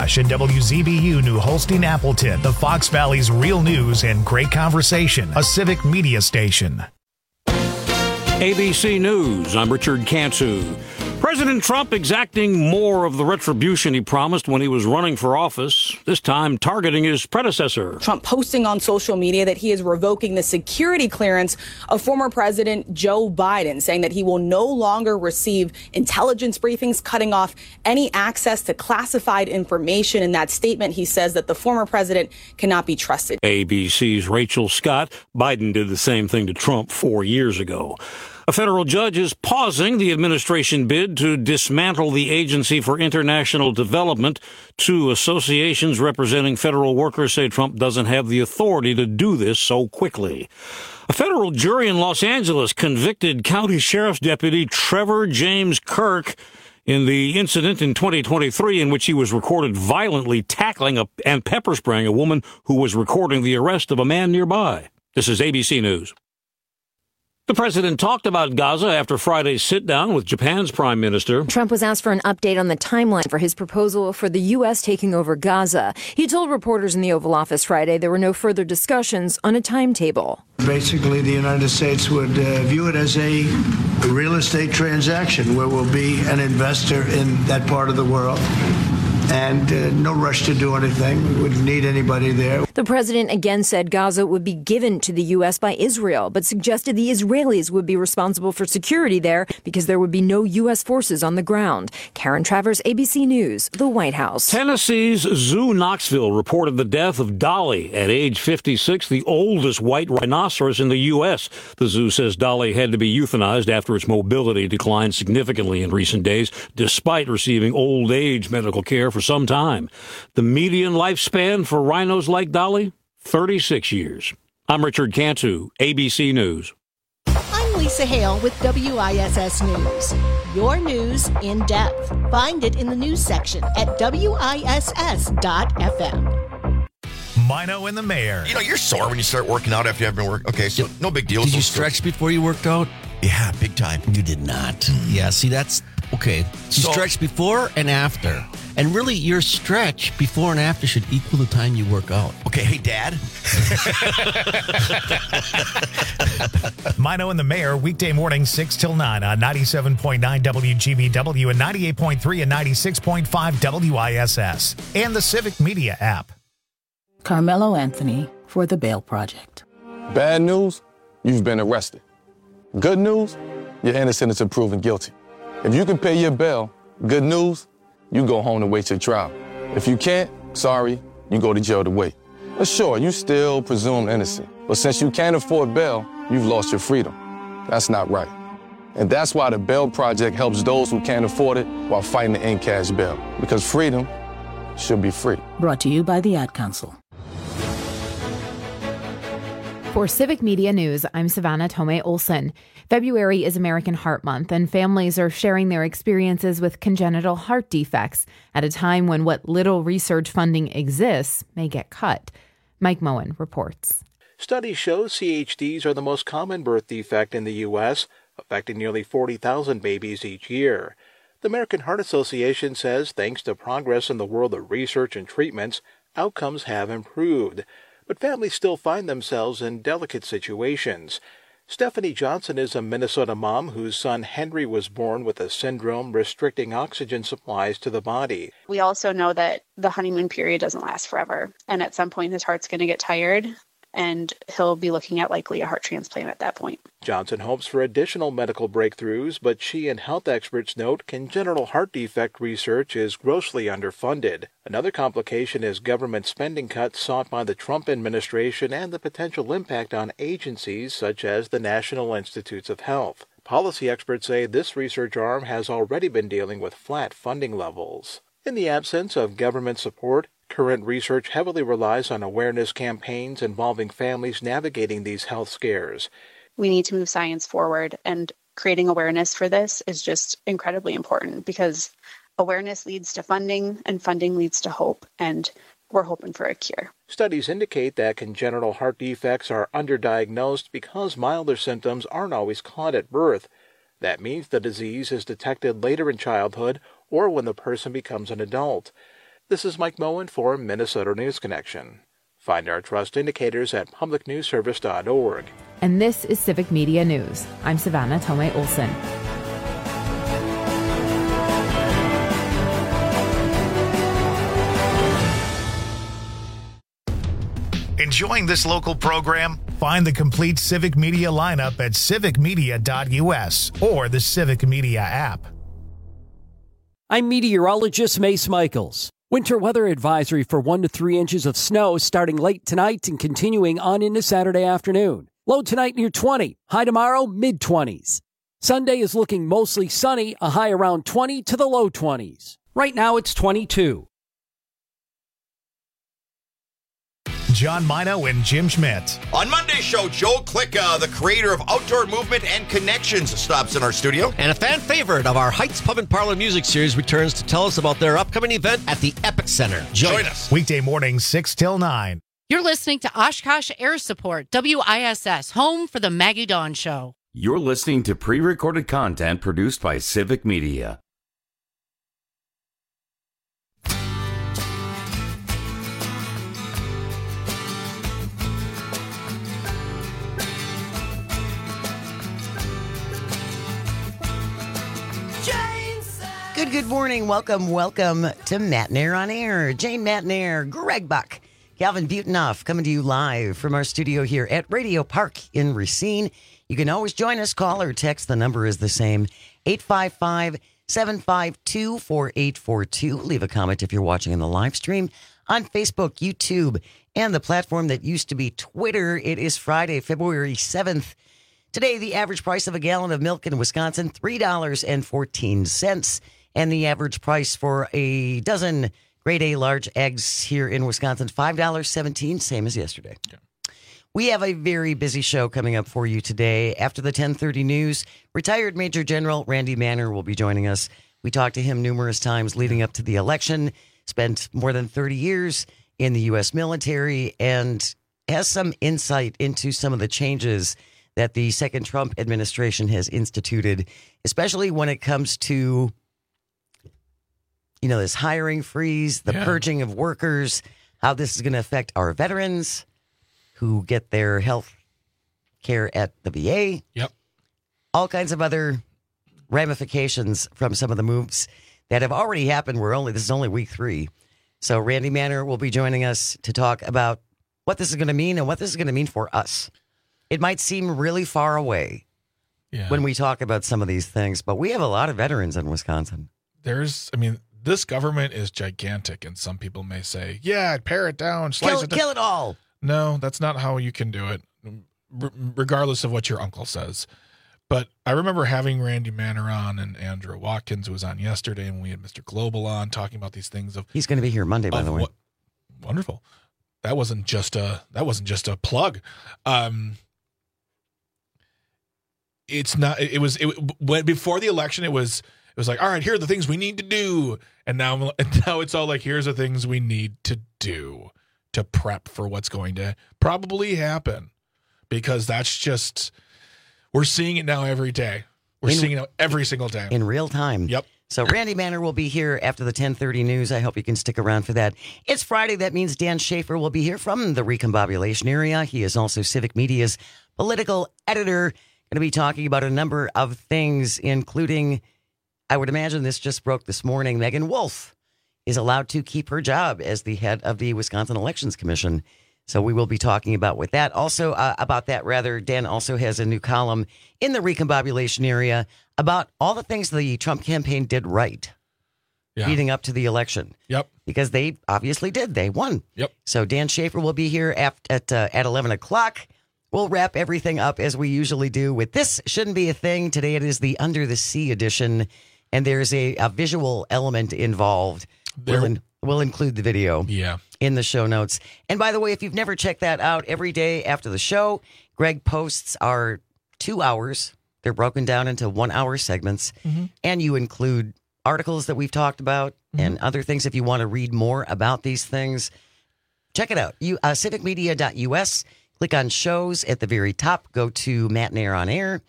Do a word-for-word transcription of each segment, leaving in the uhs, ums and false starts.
McIntosh and W Z B U New Holstein Appleton, the Fox Valley's real news and great conversation, a civic media station. A B C News, I'm Richard Cantu. President Trump exacting more of the retribution he promised when he was running for office, this time targeting his predecessor. Trump posting on social media that he is revoking the security clearance of former President Joe Biden, saying that he will no longer receive intelligence briefings, cutting off any access to classified information. In that statement, he says that the former president cannot be trusted. A B C's Rachel Scott. Biden did the same thing to Trump four years ago. A federal judge is pausing the administration bid to dismantle the Agency for International Development. Two associations representing federal workers say Trump doesn't have the authority to do this so quickly. A federal jury in Los Angeles convicted County Sheriff's Deputy Trevor James Kirk in the incident in twenty twenty-three in which he was recorded violently tackling a, and pepper spraying a woman who was recording the arrest of a man nearby. This is A B C News. The president talked about Gaza after Friday's sit-down with Japan's prime minister. Trump was asked for an update on the timeline for his proposal for the U S taking over Gaza. He told reporters in the Oval Office Friday there were no further discussions on a timetable. Basically, the United States would uh, view it as a real estate transaction where we'll be an investor in that part of the world. And uh, no rush to do anything. We wouldn't need anybody there. The president again said Gaza would be given to the U S by Israel, but suggested the Israelis would be responsible for security there because there would be no U S forces on the ground. Karen Travers, A B C News, the White House. Tennessee's Zoo Knoxville reported the death of Dolly at age fifty-six, the oldest white rhinoceros in the U S. The zoo says Dolly had to be euthanized after its mobility declined significantly in recent days, despite receiving old age medical care for some time. The median lifespan for rhinos like Dolly, thirty-six years. I'm Richard Cantu, A B C News. I'm Lisa Hale with W I S S News. Your news in depth. Find it in the news section at W I S S dot F M. Mino and the Mayor. You know, you're sore when you start working out after you have been working. Okay, so no big deal. Did so you stretch so. before you worked out? Yeah, big time. You did not. Mm. Yeah, see, that's okay. You So- stretch before and after. And really, your stretch before and after should equal the time you work out. Okay, hey, Dad. Mino and the Mayor, weekday morning, six till nine on ninety-seven point nine W G B W and ninety-eight point three and ninety-six point five W I S S. And the Civic Media app. Carmelo Anthony for the Bail Project. Bad news, you've been arrested. Good news, you're innocent until proven guilty. If you can pay your bail, good news, you go home to wait your trial. If you can't, sorry, you go to jail to wait. But sure, you still presumed innocent. But since you can't afford bail, you've lost your freedom. That's not right. And that's why the Bail Project helps those who can't afford it while fighting to end cash bail. Because freedom should be free. Brought to you by the Ad Council. For Civic Media News, I'm Savannah Tomei Olson. February is American Heart Month, and families are sharing their experiences with congenital heart defects at a time when what little research funding exists may get cut. Mike Moen reports. Studies show C H Ds are the most common birth defect in the U S, affecting nearly forty thousand babies each year. The American Heart Association says thanks to progress in the world of research and treatments, outcomes have improved. But families still find themselves in delicate situations. Stephanie Johnson is a Minnesota mom whose son Henry was born with a syndrome restricting oxygen supplies to the body. We also know that the honeymoon period doesn't last forever, and at some point his heart's going to get tired, and he'll be looking at likely a heart transplant at that point. Johnson hopes for additional medical breakthroughs, but she and health experts note congenital heart defect research is grossly underfunded. Another complication is government spending cuts sought by the Trump administration and the potential impact on agencies such as the National Institutes of Health. Policy experts say this research arm has already been dealing with flat funding levels. In the absence of government support, current research heavily relies on awareness campaigns involving families navigating these health scares. We need to move science forward, and creating awareness for this is just incredibly important because awareness leads to funding, and funding leads to hope, and we're hoping for a cure. Studies indicate that congenital heart defects are underdiagnosed because milder symptoms aren't always caught at birth. That means the disease is detected later in childhood or when the person becomes an adult. This is Mike Moen for Minnesota News Connection. Find our trust indicators at public news service dot org. And this is Civic Media News. I'm Savannah Tomei Olson. Enjoying this local program? Find the complete Civic Media lineup at civic media dot u s or the Civic Media app. I'm meteorologist Mace Michaels. Winter weather advisory for one to three inches of snow starting late tonight and continuing on into Saturday afternoon. Low tonight near twenty. High tomorrow, mid-twenties. Sunday is looking mostly sunny, a high around twenty to the low twenties. Right now it's twenty-two. John Mino and Jim Schmidt. On Monday's show, Joe Klicka, the creator of Outdoor Movement and Connections, stops in our studio. And a fan favorite of our Heights Pub and Parlor Music Series returns to tell us about their upcoming event at the Epic Center. Join, Join us. us. Weekday mornings, six till nine. You're listening to Oshkosh Air Support, W I S S, home for the Maggie Dawn Show. You're listening to pre-recorded content produced by Civic Media. Good, good morning. Welcome, welcome to Matt Nair on Air. Jane Matt Nair, Greg Buck, Calvin Butenoff coming to you live from our studio here at Radio Park in Racine. You can always join us, call or text. The number is the same, eight five five, seven five two, four eight four two. Leave a comment if you're watching in the live stream on Facebook, YouTube, and the platform that used to be Twitter. It is Friday, February seventh. Today, the average price of a gallon of milk in Wisconsin, three dollars and fourteen cents. And the average price for a dozen grade A large eggs here in Wisconsin, five dollars and seventeen cents, same as yesterday. Yeah. We have a very busy show coming up for you today. After the ten thirty news, retired Major General Randy Manner will be joining us. We talked to him numerous times leading up to the election, spent more than thirty years in the U S military, and has some insight into some of the changes that the second Trump administration has instituted, especially when it comes to, you know, this hiring freeze, the yeah. purging of workers, how this is going to affect our veterans who get their health care at the V A. Yep. All kinds of other ramifications from some of the moves that have already happened. We're only, this is only week three. So Randy Manner will be joining us to talk about what this is going to mean and what this is going to mean for us. It might seem really far away yeah. when we talk about some of these things, but we have a lot of veterans in Wisconsin. There's, I mean, this government is gigantic, and some people may say, yeah, pare it down, slice kill, it down. Kill it all. No, that's not how you can do it, r- regardless of what your uncle says. But I remember having Randy Manner on and Andrew Watkins, who was on yesterday, and we had Mister Global on talking about these things. Of He's going to be here Monday, by the way. What, wonderful. That wasn't just a that wasn't just a plug. Um, it's not. It, it was. It when before the election, it was. It was like, all right, here are the things we need to do. And now, and now it's all like, here's the things we need to do to prep for what's going to probably happen. Because that's just, we're seeing it now every day. We're in, seeing it now every single day. In real time. Yep. So Randy Manner will be here after the ten thirty news. I hope you can stick around for that. It's Friday. That means Dan Schaefer will be here from the Recombobulation area. He is also Civic Media's political editor. Going to be talking about a number of things, including, I would imagine this just broke this morning, Megan Wolf is allowed to keep her job as the head of the Wisconsin Elections Commission. So we will be talking about with that. Also, uh, about that, rather, Dan also has a new column in the Recombobulation area about all the things the Trump campaign did right yeah. leading up to the election. Yep. Because they obviously did. They won. Yep. So Dan Schaefer will be here at at, uh, at eleven o'clock. We'll wrap everything up as we usually do with This Shouldn't Be a Thing. Today it is the Under the Sea edition. And there's a, a visual element involved. We'll, in, we'll include the video yeah. in the show notes. And by the way, if you've never checked that out, every day after the show, Greg posts our two hours. They're broken down into one-hour segments. Mm-hmm. And you include articles that we've talked about mm-hmm. and other things. If you want to read more about these things, check it out. You uh, civic media dot u s. Click on shows at the very top. Go to Matt Nair on Air.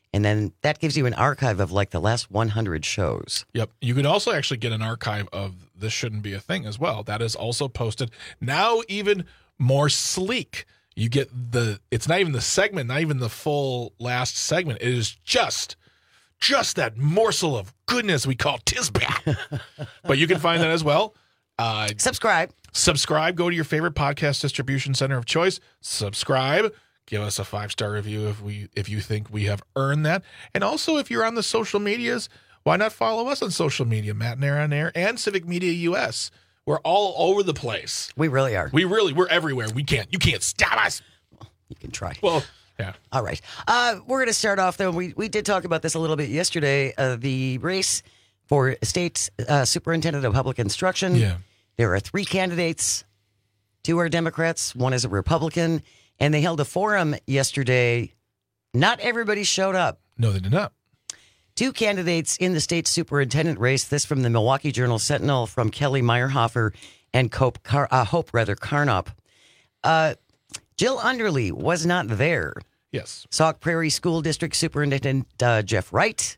And then that gives you an archive of like the last one hundred shows. Yep. You could also actually get an archive of This Shouldn't Be a Thing as well. That is also posted now, even more sleek. You get the, it's not even the segment, not even the full last segment. It is just, just that morsel of goodness we call Tisbit. But you can find that as well. Uh, subscribe. Subscribe. Go to your favorite podcast distribution center of choice. Subscribe. Give us a five-star review if we if you think we have earned that. And also, if you're on the social medias, why not follow us on social media? Matt and Air on Air and Civic Media U S. We're all over the place. We really are. We really, we're everywhere. We can't, you can't stop us. You can try. Well, yeah. All right. Uh, we're going to start off, though. We, we did talk about this a little bit yesterday. Uh, the race for state uh, superintendent of public instruction. Yeah. There are three candidates. Two are Democrats. One is a Republican. And they held a forum yesterday. Not everybody showed up. No, they did not. Two candidates in the state superintendent race. This from the Milwaukee Journal Sentinel from Kelly Meyerhofer and Cope Car- uh, Hope rather Carnop. Uh, Jill Underly was not there. Yes. Sauk Prairie School District Superintendent uh, Jeff Wright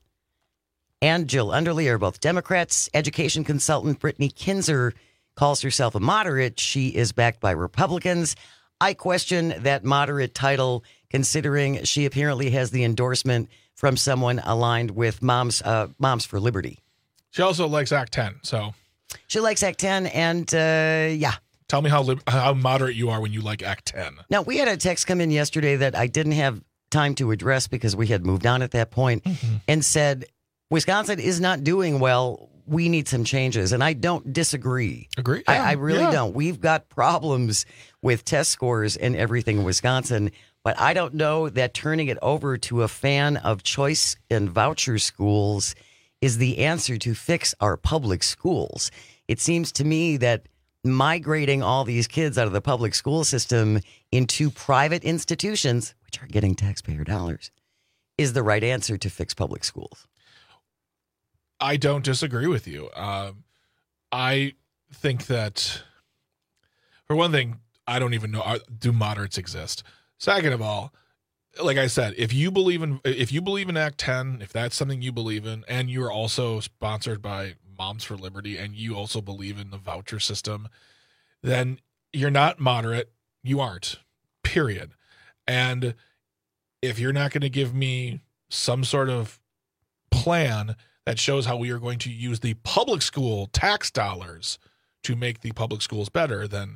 and Jill Underly are both Democrats. Education consultant Brittany Kinzer calls herself a moderate. She is backed by Republicans. I question that moderate title, considering she apparently has the endorsement from someone aligned with Moms uh, Moms for Liberty. She also likes Act ten, so. She likes Act ten, and uh, yeah. Tell me how lib- how moderate you are when you like Act ten. Now, we had a text come in yesterday that I didn't have time to address because we had moved on at that point, mm-hmm. and said, Wisconsin is not doing well. We need some changes. And I don't disagree. Agree? I, Yeah, I really yeah. don't. We've got problems with test scores and everything in Wisconsin. But I don't know that turning it over to a fan of choice and voucher schools is the answer to fix our public schools. It seems to me that migrating all these kids out of the public school system into private institutions, which are getting taxpayer dollars, is the right answer to fix public schools. I don't disagree with you. Um, I think that, for one thing, I don't even know, are, do moderates exist? Second of all, like I said, if you believe in if you believe in Act ten, if that's something you believe in, and you're also sponsored by Moms for Liberty, and you also believe in the voucher system, then you're not moderate. You aren't, period. And if you're not going to give me some sort of plan that shows how we are going to use the public school tax dollars to make the public schools better, then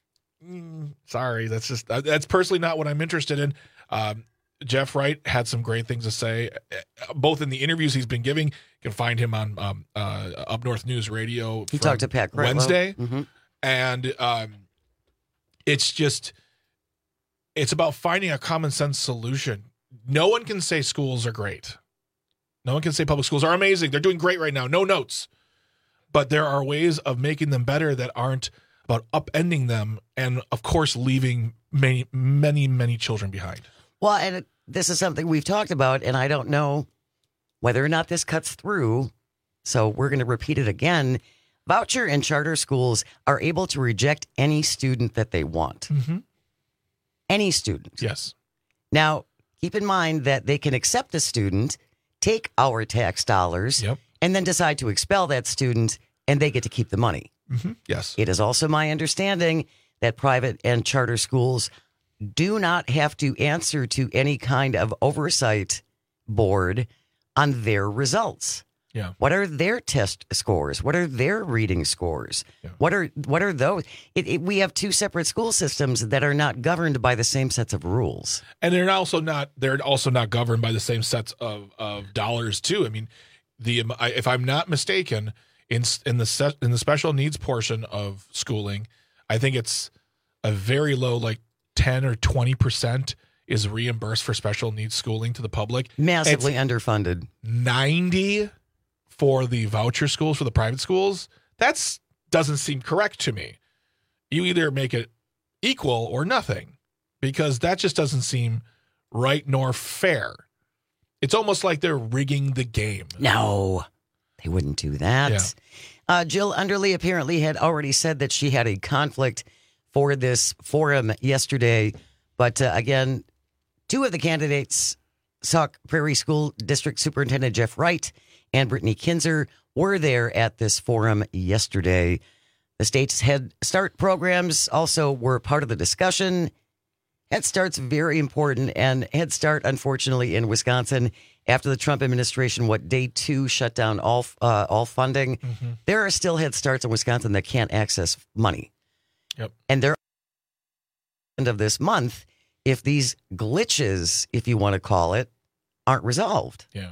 mm, sorry, that's just that's personally not what I'm interested in. Um, Jeff Wright had some great things to say, both in the interviews he's been giving. You can find him on um, uh, Up North News Radio. He talked to Pat Gretlow. Wednesday, mm-hmm. and um, it's just it's about finding a common sense solution. No one can say schools are great. No one can say public schools are amazing. They're doing great right now. No notes. But there are ways of making them better that aren't about upending them and, of course, leaving many, many, many children behind. Well, and it, this is something we've talked about, and I don't know whether or not this cuts through, so we're going to repeat it again. Voucher and charter schools are able to reject any student that they want. Mm-hmm. Any student. Yes. Now, keep in mind that they can accept a student, take our tax dollars, yep. and then decide to expel that student, and they get to keep the money. Mm-hmm. Yes. It is also my understanding that private and charter schools do not have to answer to any kind of oversight board on their results. Yeah. What are their test scores? What are their reading scores? Yeah. What are what are those? It, it, we have two separate school systems that are not governed by the same sets of rules. And they're also not they're also not governed by the same sets of, of dollars too. I mean, the if I'm not mistaken, in in the set, in the special needs portion of schooling, I think it's a very low, like ten or twenty percent is reimbursed for special needs schooling to the public. Massively it's underfunded. ninety for the voucher schools, for the private schools. That's doesn't seem correct to me. You either make it equal or nothing, because that just doesn't seem right nor fair. It's almost like they're rigging the game. No, they wouldn't do that. Yeah. Uh, Jill Underly apparently had already said that she had a conflict for this forum yesterday. But uh, again, two of the candidates Sauk Prairie School District Superintendent Jeff Wright and Brittany Kinzer were there at this forum yesterday. The state's Head Start programs also were part of the discussion. Head Start's very important, and Head Start, unfortunately, in Wisconsin, after the Trump administration, what, day two, shut down all uh, all funding, mm-hmm. there are still Head Starts in Wisconsin that can't access money. Yep. And they're end of this month if these glitches, if you want to call it, aren't resolved. Yeah.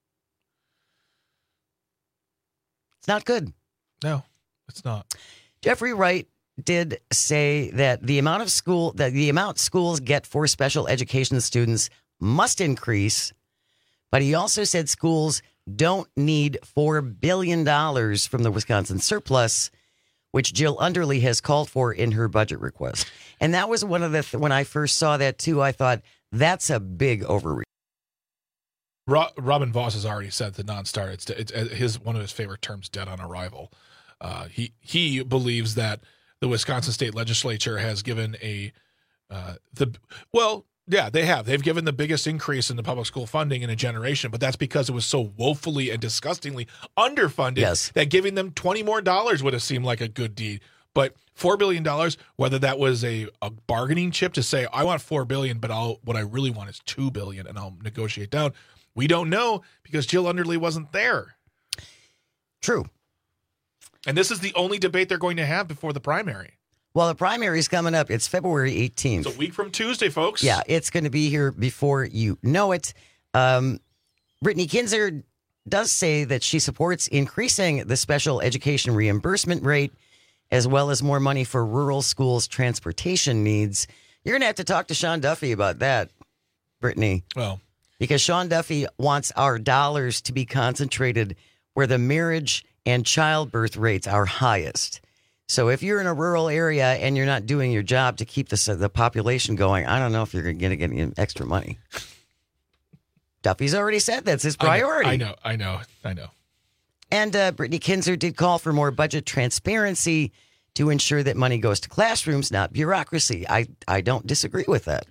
It's not good. No, it's not. Jeffrey Wright did say that the amount of school that the amount schools get for special education students must increase, but he also said schools don't need four billion dollars from the Wisconsin surplus, which Jill Underly has called for in her budget request. And that was one of the th- when I first saw that too, I thought that's a big overreach. Ro- Robin Voss has already said the non-starter. It's, it's his one of his favorite terms, dead on arrival. Uh, he he believes that the Wisconsin state legislature has given a uh, the well, yeah, they have. They've given the biggest increase in the public school funding in a generation, but that's because it was so woefully and disgustingly underfunded yes. that giving them twenty more dollars would have seemed like a good deed. But four billion dollars, whether that was a, a bargaining chip to say, I want four billion dollars, but I'll, what I really want is two billion dollars, and I'll negotiate down. We don't know because Jill Underly wasn't there. True. And this is the only debate they're going to have before the primary. Well, the primary is coming up. It's February eighteenth. It's a week from Tuesday, folks. Yeah, it's going to be here before you know it. Um, Brittany Kinzer does say that she supports increasing the special education reimbursement rate, as well as more money for rural schools' transportation needs. You're going to have to talk to Sean Duffy about that, Brittany. Well, because Sean Duffy wants our dollars to be concentrated where the marriage and childbirth rates are highest. So if you're in a rural area and you're not doing your job to keep the, the population going, I don't know if you're going to get any extra money. Duffy's already said that's his priority. I know, I know, I know. I know. And uh, Brittany Kinzer did call for more budget transparency to ensure that money goes to classrooms, not bureaucracy. I, I don't disagree with that.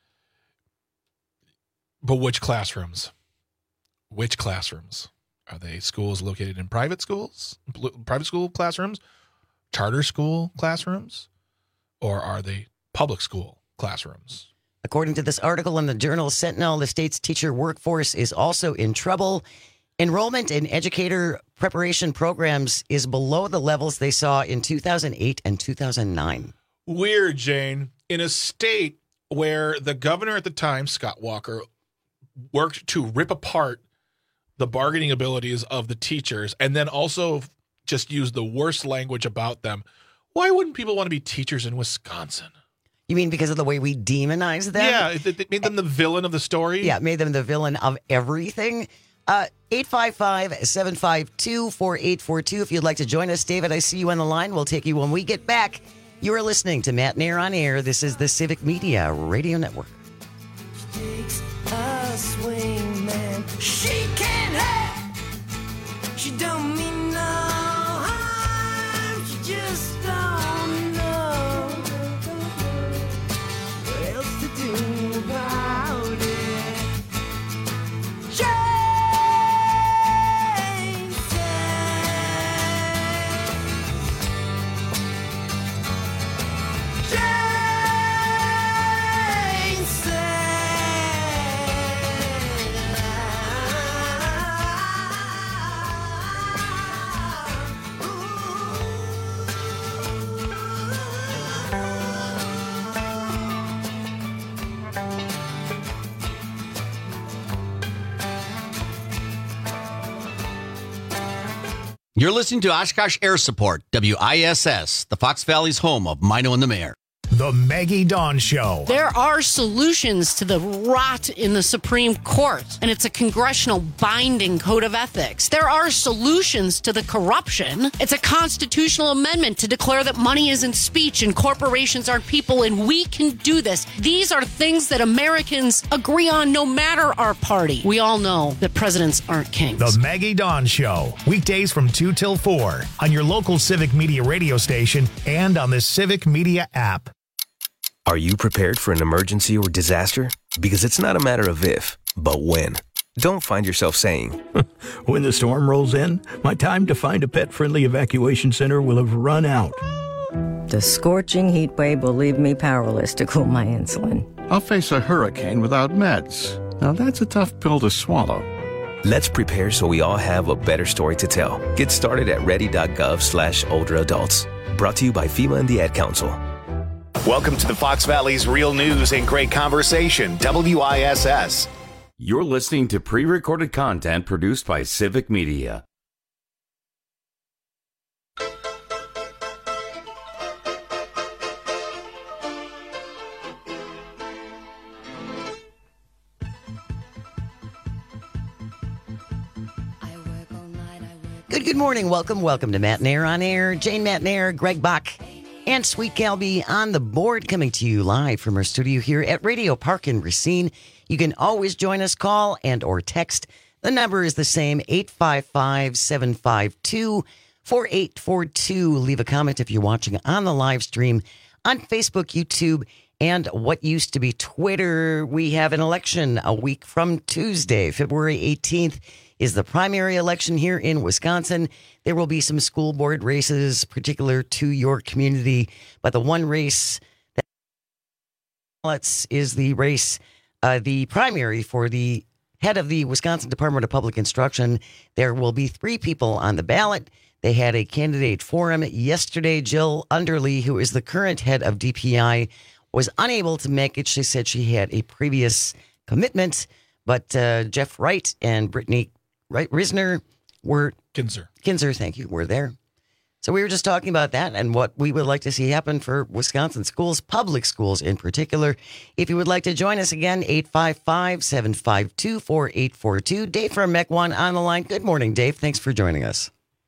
But which classrooms? Which classrooms? Are they schools located in private schools, private school classrooms, charter school classrooms, or are they public school classrooms? According to this article in the Journal Sentinel, the state's teacher workforce is also in trouble. Enrollment in educator preparation programs is below the levels they saw in two thousand eight and two thousand nine. Weird, Jane. In a state where the governor at the time, Scott Walker, worked to rip apart the bargaining abilities of the teachers and then also just use the worst language about them, why wouldn't people want to be teachers in Wisconsin? You mean because of the way we demonize them? Yeah, it, it made them the villain of the story. Yeah, it made them the villain of everything. Uh, eight five five, seven five two, four eight four two. If you'd like to join us, David, I see you on the line. We'll take you when we get back. You are listening to Matt Nair on Air. This is the Civic Media Radio Network. She takes a swing, man. She can't have. She don't mean no harm. She just don't know what else to do about it. Jane You're listening to Oshkosh Air Support, W I S S, the Fox Valley's home of Mino and the Mayor. The Maggie Dawn Show. There are solutions to the rot in the Supreme Court, and it's a congressional binding code of ethics. There are solutions to the corruption. It's a constitutional amendment to declare that money isn't speech and corporations aren't people, and we can do this. These are things that Americans agree on no matter our party. We all know that presidents aren't kings. The Maggie Dawn Show. Weekdays from two till four on your local Civic Media radio station and on the Civic Media app. Are you prepared for an emergency or disaster? Because it's not a matter of if, but when. Don't find yourself saying, when the storm rolls in, my time to find a pet-friendly evacuation center will have run out. The scorching heat wave will leave me powerless to cool my insulin. I'll face a hurricane without meds. Now that's a tough pill to swallow. Let's prepare so we all have a better story to tell. Get started at ready.gov slash older adults. Brought to you by FEMA and the Ad Council. Welcome to the Fox Valley's Real News and Great Conversation, W I S S. You're listening to pre-recorded content produced by Civic Media. Good, good morning. Welcome, welcome to Matt Nair on Air. Jane Matt Nair, Greg Bach, and Sweet Calby on the board, coming to you live from our studio here at Radio Park in Racine. You can always join us, call and or text. The number is the same, eight five five, seven five two, four eight four two. Leave a comment if you're watching on the live stream on Facebook, YouTube, and what used to be Twitter. We have an election a week from Tuesday, February eighteenth. Is the primary election here in Wisconsin. There will be some school board races particular to your community, but the one race that is the race, uh, the primary for the head of the Wisconsin Department of Public Instruction. There will be three people on the ballot. They had a candidate forum yesterday. Jill Underly, who is the current head of D P I, was unable to make it. She said she had a previous commitment, but uh, Jeff Wright and Brittany Right, Risner were Kinzer. Kinzer, thank you. We're there. So we were just talking about that and what we would like to see happen for Wisconsin schools, public schools in particular. If you would like to join us again, eight five five, seven five two, four eight four two. Dave from Mequon on the line. Good morning, Dave. Thanks for joining us.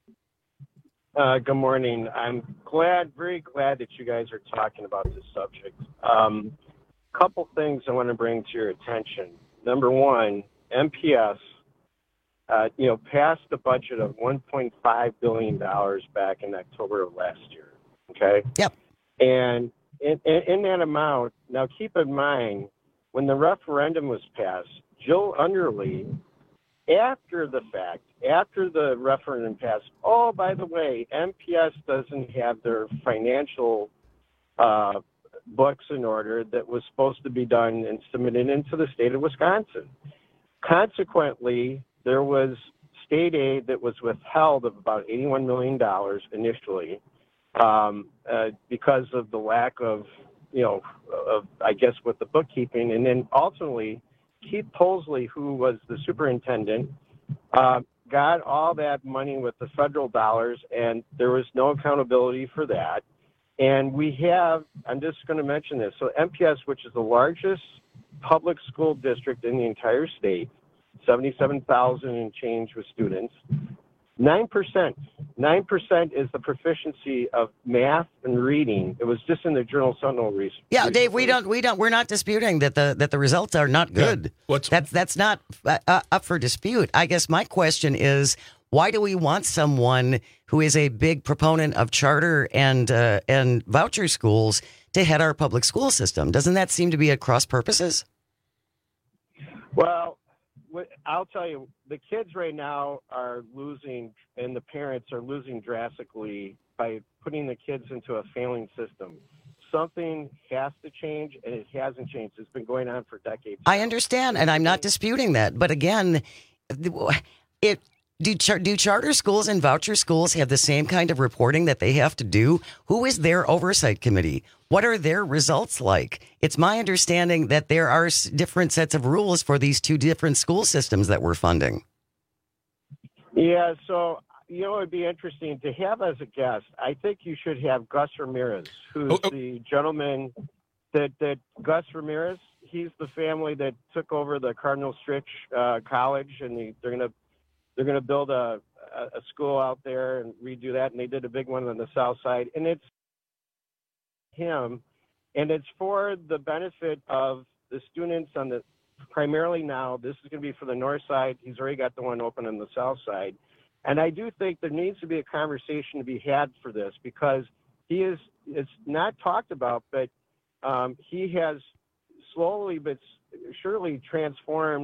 Uh, good morning. I'm glad, very glad that you guys are talking about this subject. Um, couple things I want to bring to your attention. Number one, M P S. Uh, you know, passed a budget of one point five billion dollars back in October of last year, okay? Yep. And in, in, in that amount, now keep in mind, when the referendum was passed, Jill Underly, after the fact, after the referendum passed, oh, by the way, M P S doesn't have their financial uh, books in order that was supposed to be done and submitted into the state of Wisconsin. Consequently, there was state aid that was withheld of about eighty-one million dollars initially um, uh, because of the lack of, you know, of, I guess, with the bookkeeping. And then ultimately, Keith Polsley, who was the superintendent, uh, got all that money with the federal dollars, and there was no accountability for that. And we have, I'm just going to mention this, so M P S, which is the largest public school district in the entire state, seventy-seven thousand and change with students. nine percent. nine percent is the proficiency of math and reading. It was just in the Journal Sentinel recently. Yeah, Dave, we don't, we don't, we're not disputing that the that the results are not good. Yeah. What's that's that's not uh, up for dispute. I guess my question is, why do we want someone who is a big proponent of charter and uh, and voucher schools to head our public school system? Doesn't that seem to be at cross purposes? Well, I'll tell you, the kids right now are losing, and the parents are losing drastically by putting the kids into a failing system. Something has to change, and it hasn't changed. It's been going on for decades. I understand, and I'm not disputing that. But again, it do, char, do charter schools and voucher schools have the same kind of reporting that they have to do? Who is their oversight committee? What are their results like? It's my understanding that there are different sets of rules for these two different school systems that we're funding. Yeah, so, you know, it'd be interesting to have as a guest. I think you should have Gus Ramirez, who's oh, oh. the gentleman that, that Gus Ramirez, he's the family that took over the Cardinal Stritch uh, College, and the, they're going to they're going to build a, a school out there and redo that, and they did a big one on the south side. And it's him, and it's for the benefit of the students on the, primarily now, this is going to be for the north side. He's already got the one open on the south side. And I do think there needs to be a conversation to be had for this, because he is, it's not talked about, but um, he has slowly but surely transformed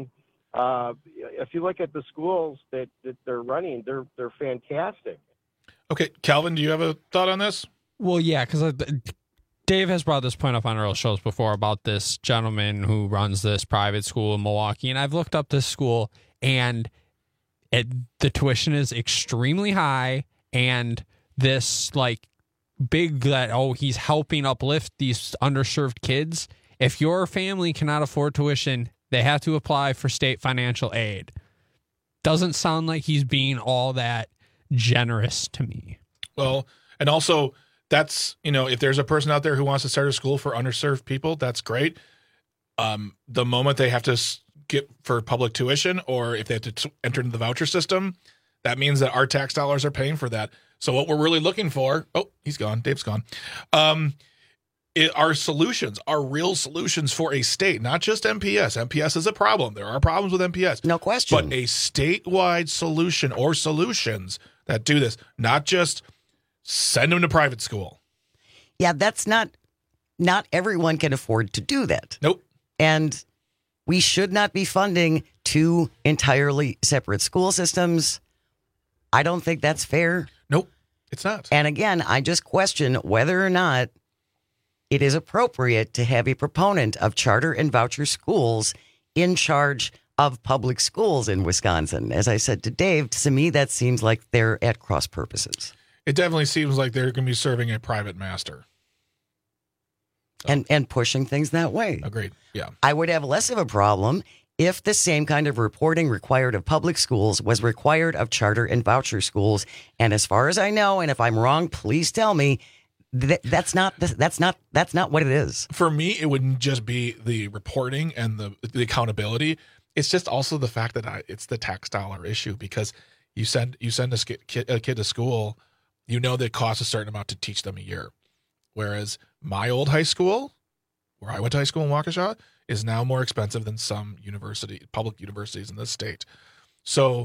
Uh, if you look at the schools that, that they're running, they're they're fantastic. Okay, Calvin, do you have a thought on this? Well, yeah, because Dave has brought this point up on our shows before about this gentleman who runs this private school in Milwaukee, and I've looked up this school, and it, the tuition is extremely high, and this like big that oh he's helping uplift these underserved kids. If your family cannot afford tuition, they have to apply for state financial aid. Doesn't sound like he's being all that generous to me. Well, and also that's, you know, if there's a person out there who wants to start a school for underserved people, that's great. Um, the moment they have to get for public tuition, or if they have to t- enter into the voucher system, that means that our tax dollars are paying for that. So what we're really looking for, oh, he's gone, Dave's gone, um, it, are solutions, are real solutions for a state, not just M P S. M P S is a problem. There are problems with M P S. No question. But a statewide solution or solutions that do this, not just send them to private school. Yeah, that's not, not everyone can afford to do that. Nope. And we should not be funding two entirely separate school systems. I don't think that's fair. Nope, it's not. And again, I just question whether or not it is appropriate to have a proponent of charter and voucher schools in charge of public schools in Wisconsin. As I said to Dave, to me, that seems like they're at cross purposes. It definitely seems like they're going to be serving a private master. So. And and pushing things that way. Agreed. Yeah. I would have less of a problem if the same kind of reporting required of public schools was required of charter and voucher schools. And as far as I know, and if I'm wrong, please tell me, That, that's not that's not that's not what it is. For me, it wouldn't just be the reporting and the the accountability. It's just also the fact that I, it's the tax dollar issue, because you send you send a kid, a kid to school, you know that it costs a certain amount to teach them a year. Whereas my old high school, where I went to high school in Waukesha, is now more expensive than some university public universities in this state. So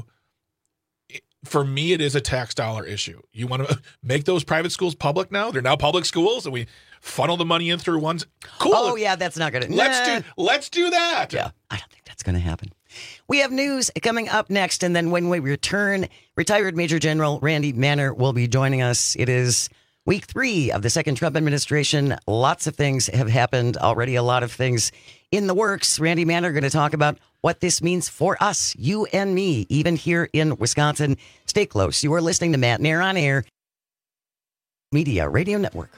for me, it is a tax dollar issue. You want to make those private schools public now? They're now public schools, and we funnel the money in through ones. Cool. Oh yeah, that's not going to. Let's nah. do. Let's do that. Yeah, I don't think that's going to happen. We have news coming up next, and then when we return, retired Major General Randy Manner will be joining us. It is week three of the second Trump administration. Lots of things have happened already. A lot of things in the works. Randy Manner going to talk about what this means for us, you and me, even here in Wisconsin. Stay close. You are listening to Matt Nair on Air, Media Radio Network.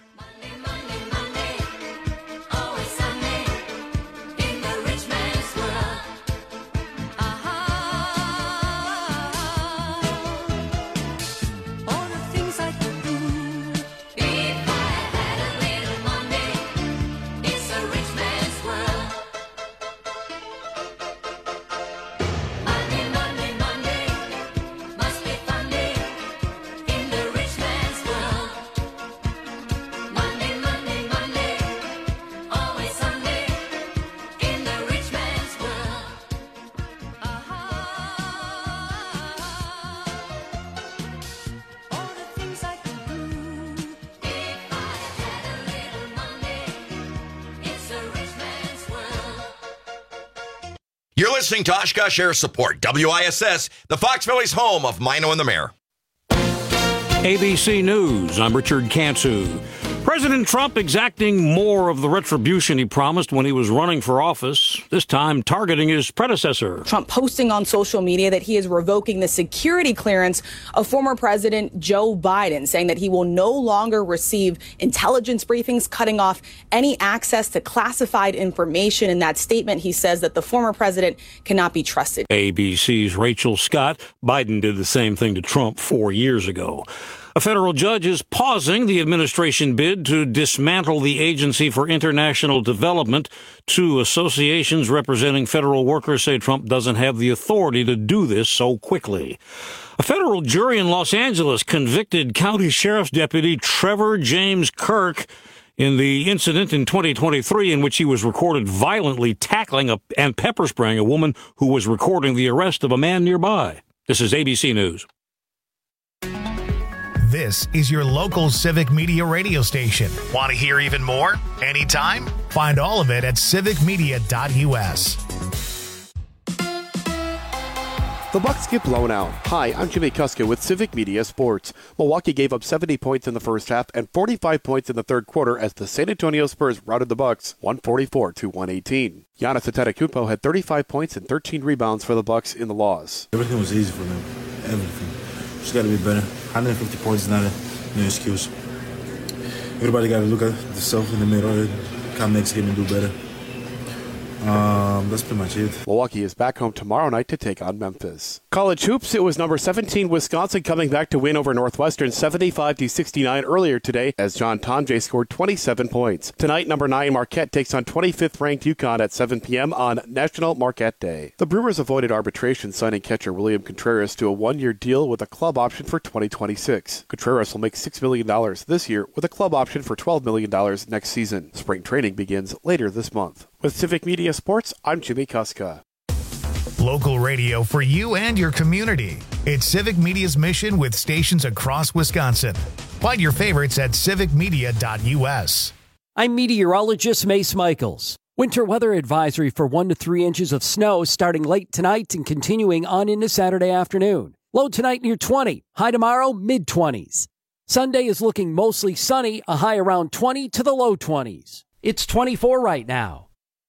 You're listening to Oshkosh Air Support, W I S S, the Fox Valley's home of Mino and the Mayor. A B C News, I'm Richard Cantu. President Trump exacting more of the retribution he promised when he was running for office, this time targeting his predecessor. Trump posting on social media that he is revoking the security clearance of former President Joe Biden, saying that he will no longer receive intelligence briefings, cutting off any access to classified information. In that statement, he says that the former president cannot be trusted. A B C's Rachel Scott. Biden did the same thing to Trump four years ago. A federal judge is pausing the administration bid to dismantle the Agency for International Development. Two associations representing federal workers say Trump doesn't have the authority to do this so quickly. A federal jury in Los Angeles convicted County Sheriff's Deputy Trevor James Kirk in the incident in twenty twenty-three in which he was recorded violently tackling a, and pepper spraying a woman who was recording the arrest of a man nearby. This is A B C News. This is your local Civic Media radio station. Want to hear even more? Anytime? Find all of it at civic media dot u s. The Bucks get blown out. Hi, I'm Jimmy Kuska with Civic Media Sports. Milwaukee gave up seventy points in the first half and forty-five points in the third quarter as the San Antonio Spurs routed the Bucks one forty-four to one eighteen. Giannis Antetokounmpo had thirty-five points and thirteen rebounds for the Bucks in the loss. Everything was easy for them. Everything. Just got to be better. one hundred fifty points is not a, no excuse. Everybody got to look at themselves in the mirror and come next game and do better. Um, that's pretty much it. Milwaukee is back home tomorrow night to take on Memphis. College hoops, it was number seventeen Wisconsin coming back to win over Northwestern seventy-five to sixty-nine earlier today as John Tonje scored twenty-seven points. Tonight, number nine Marquette takes on twenty-fifth ranked UConn at seven p.m. on National Marquette Day. The Brewers avoided arbitration, signing catcher William Contreras to a one-year deal with a club option for twenty twenty-six. Contreras will make six million dollars this year with a club option for twelve million dollars next season. Spring training begins later this month. With Civic Media Sports, I'm Jimmy Kuska. Local radio for you and your community. It's Civic Media's mission with stations across Wisconsin. Find your favorites at civic media dot u s. I'm meteorologist Mace Michaels. Winter weather advisory for one to three inches of snow starting late tonight and continuing on into Saturday afternoon. Low tonight near twenty. High tomorrow, mid-twenties. Sunday is looking mostly sunny, a high around twenty to the low twenties. It's twenty-four right now.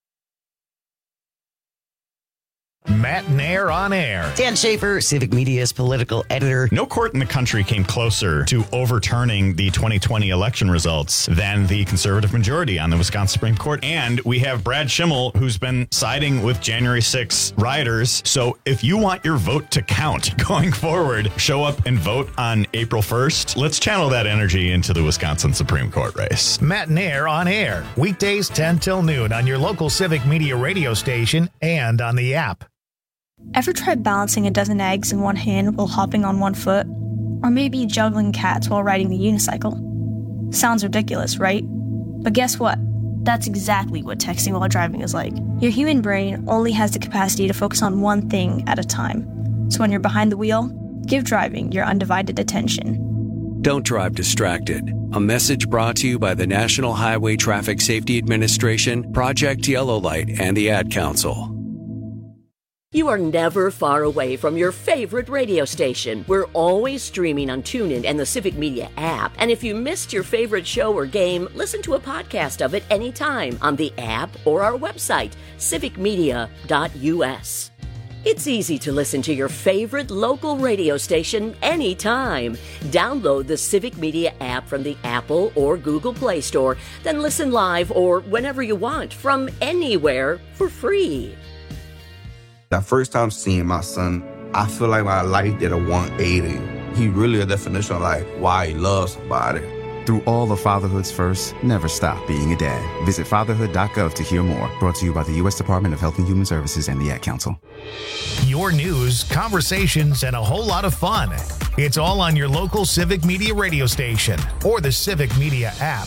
Matt Nair on air. Dan Schaefer, Civic Media's political editor. No court in the country came closer to overturning the twenty twenty election results than the conservative majority on the Wisconsin Supreme Court. And we have Brad Schimmel, who's been siding with January sixth rioters. So if you want your vote to count going forward, show up and vote on April first. Let's channel that energy into the Wisconsin Supreme Court race. Matt Nair on air. Weekdays ten till noon on your local Civic Media radio station and on the app. Ever tried balancing a dozen eggs in one hand while hopping on one foot? Or maybe juggling cats while riding the unicycle? Sounds ridiculous, right? But guess what? That's exactly what texting while driving is like. Your human brain only has the capacity to focus on one thing at a time. So when you're behind the wheel, give driving your undivided attention. Don't drive distracted. A message brought to you by the National Highway Traffic Safety Administration, Project Yellow Light, and the Ad Council. You are never far away from your favorite radio station. We're always streaming on TuneIn and the Civic Media app. And if you missed your favorite show or game, listen to a podcast of it anytime on the app or our website, civic media dot u s. It's easy to listen to your favorite local radio station anytime. Download the Civic Media app from the Apple or Google Play Store, then listen live or whenever you want from anywhere for free. That first time seeing my son, I feel like my life did a one eighty. He really a definition of like why he loves somebody. Through all of fatherhood's first, never stop being a dad. Visit fatherhood dot gov to hear more. Brought to you by the U S Department of Health and Human Services and the Ad Council. Your news, conversations, and a whole lot of fun. It's all on your local Civic Media radio station or the Civic Media app.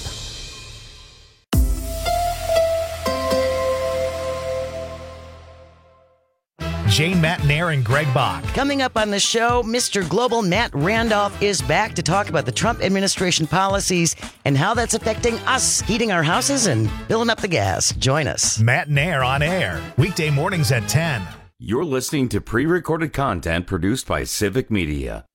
Jane Matt Nair and Greg Bach. Coming up on the show, Mister Global Matt Randolph is back to talk about the Trump administration policies and how that's affecting us, heating our houses and filling up the gas. Join us. Matt Nair on air, weekday mornings at ten. You're listening to pre-recorded content produced by Civic Media.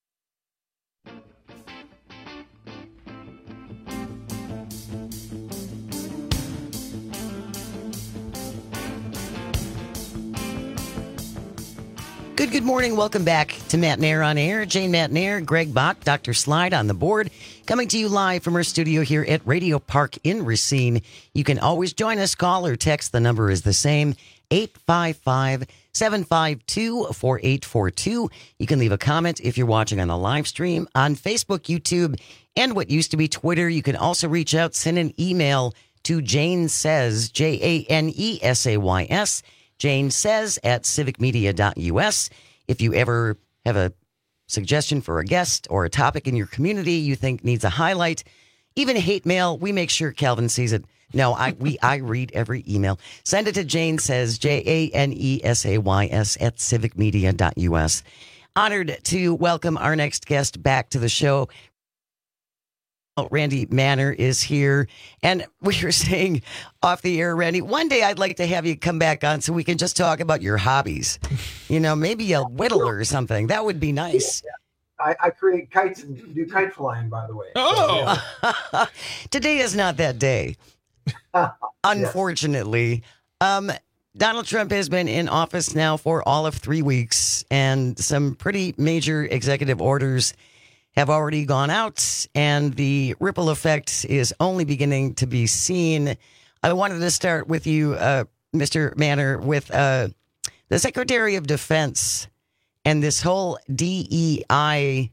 Good, good morning. Welcome back to Matt Nair on Air. Jane Matt Nair, Greg Bach, Doctor Slide on the board. Coming to you live from our studio here at Radio Park in Racine. You can always join us. Call or text. The number is the same, eight five five, seven five two, four eight four two. You can leave a comment if you're watching on the live stream on Facebook, YouTube, and what used to be Twitter. You can also reach out, send an email to Jane Says, J A N E S A Y S, Jane Says at civic media dot u s. If you ever have a suggestion for a guest or a topic in your community you think needs a highlight, even hate mail, we make sure Calvin sees it. No, I we I read every email. Send it to Jane Says, J A N E S A Y S at civic media dot u s. Honored to welcome our next guest back to the show. Randy Manner is here. And we were saying off the air, Randy, one day I'd like to have you come back on so we can just talk about your hobbies. You know, maybe a whittle or something. That would be nice. I, I create kites and do kite flying, by the way. Oh! So, today is not that day, unfortunately. Um, Donald Trump has been in office now for all of three weeks, and some pretty major executive orders have already gone out, and the ripple effect is only beginning to be seen. I wanted to start with you, uh, Mister Manner, with uh, the Secretary of Defense and this whole D E I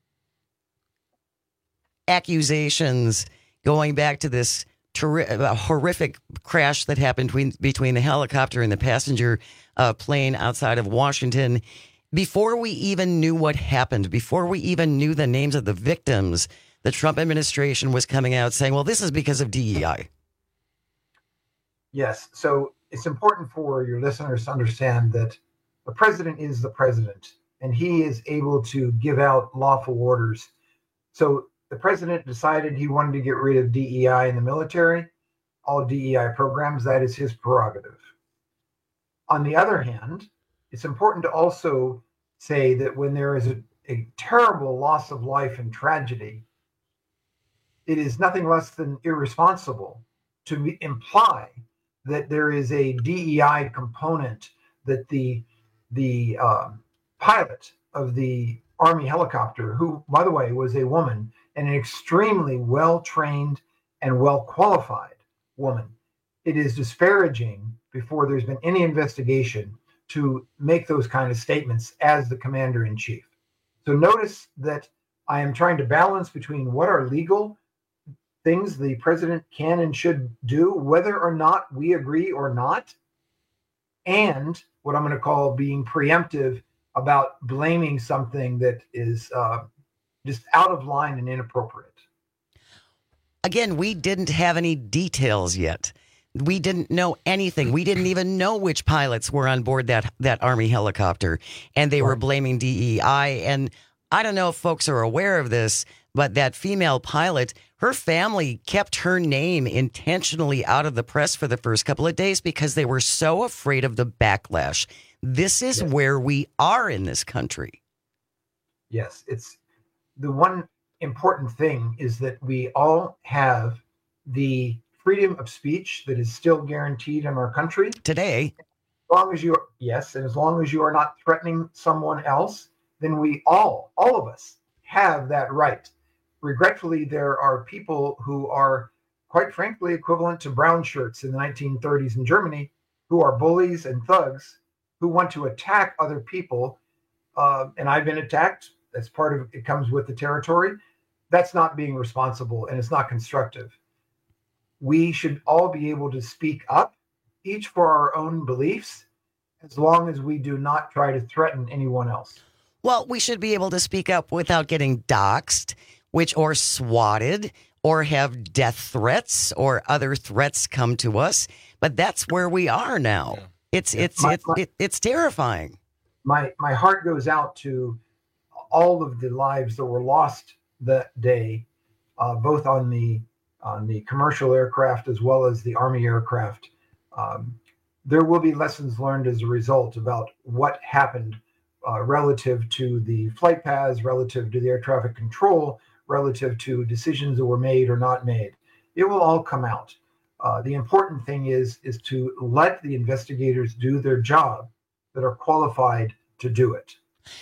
accusations going back to this Terri- a horrific crash that happened between, between the helicopter and the passenger uh, plane outside of Washington. Before we even knew what happened, before we even knew the names of the victims, the Trump administration was coming out saying, well, this is because of D E I. Yes. So it's important for your listeners to understand that the president is the president, and he is able to give out lawful orders. So the president decided he wanted to get rid of D E I in the military, all D E I programs. That is his prerogative. On the other hand, it's important to also say that when there is a, a terrible loss of life and tragedy, it is nothing less than irresponsible to imply that there is a D E I component, that the the um, pilot of the Army helicopter, who, by the way, was a woman, and an extremely well-trained and well-qualified woman. It is disparaging, before there's been any investigation, to make those kind of statements as the commander-in-chief. So notice that I am trying to balance between what are legal things the president can and should do, whether or not we agree or not, and what I'm going to call being preemptive about blaming something that is uh, just out of line and inappropriate. Again, we didn't have any details yet. We didn't know anything. We didn't even know which pilots were on board that, that Army helicopter, and they were blaming D E I. And I don't know if folks are aware of this, but that female pilot, her family kept her name intentionally out of the press for the first couple of days because they were so afraid of the backlash. This is yes. where we are in this country. Yes, it's the one important thing is that we all have the freedom of speech that is still guaranteed in our country today. As long as you, yes, and as long as you are not threatening someone else, then we all, all of us, have that right. Regretfully, there are people who are, quite frankly, equivalent to brown shirts in the nineteen thirties in Germany, who are bullies and thugs who want to attack other people. Uh, and I've been attacked. That's part of it, comes with the territory. That's not being responsible, and it's not constructive. We should all be able to speak up, each for our own beliefs, as long as we do not try to threaten anyone else. Well, we should be able to speak up without getting doxxed, which or swatted, or have death threats or other threats come to us. But that's where we are now. Yeah. It's yeah. it's my, it's my, it, it's terrifying. My my heart goes out to all of the lives that were lost that day, uh, both on the on the commercial aircraft as well as the Army aircraft. Um, there will be lessons learned as a result about what happened uh, relative to the flight paths, relative to the air traffic control, relative to decisions that were made or not made. It will all come out. Uh, the important thing is, is to let the investigators do their job that are qualified to do it.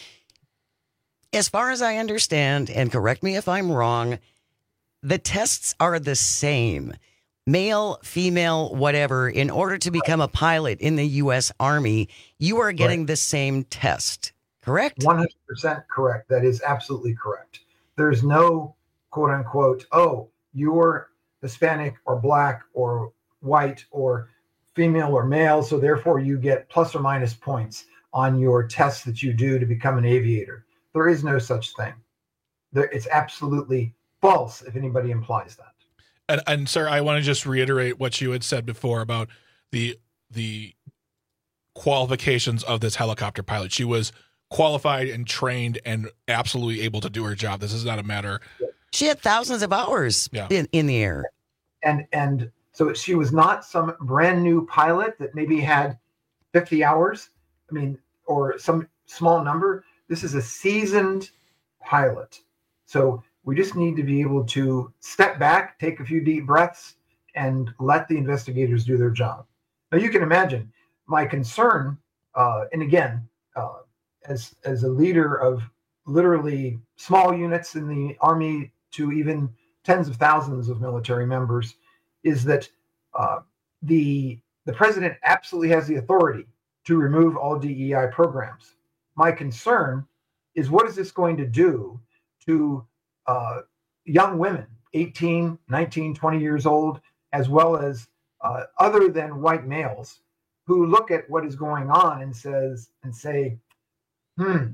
As far as I understand, and correct me if I'm wrong, the tests are the same. Male, female, whatever. In order to become a pilot in the U S Army, you are getting right. the same test, correct? one hundred percent correct. That is absolutely correct. There's no quote unquote, oh, you're Hispanic or black or white or female or male, so therefore you get plus or minus points on your tests that you do to become an aviator. There is no such thing. There, it's absolutely false if anybody implies that. And, and sir, I want to just reiterate what you had said before about the the qualifications of this helicopter pilot. She was qualified and trained and absolutely able to do her job. This is not a matter She had thousands of hours Yeah. in, in the air. And and so she was not some brand new pilot that maybe had fifty hours. I mean, or some small number. This is a seasoned pilot. So we just need to be able to step back, take a few deep breaths, and let the investigators do their job. Now, you can imagine my concern, uh, and again, uh, as as a leader of literally small units in the Army to even tens of thousands of military members, is that uh, the the president absolutely has the authority to remove all D E I programs. My concern is, what is this going to do to uh, young women, eighteen, nineteen, twenty years old, as well as uh, other than white males, who look at what is going on and says and say, hmm,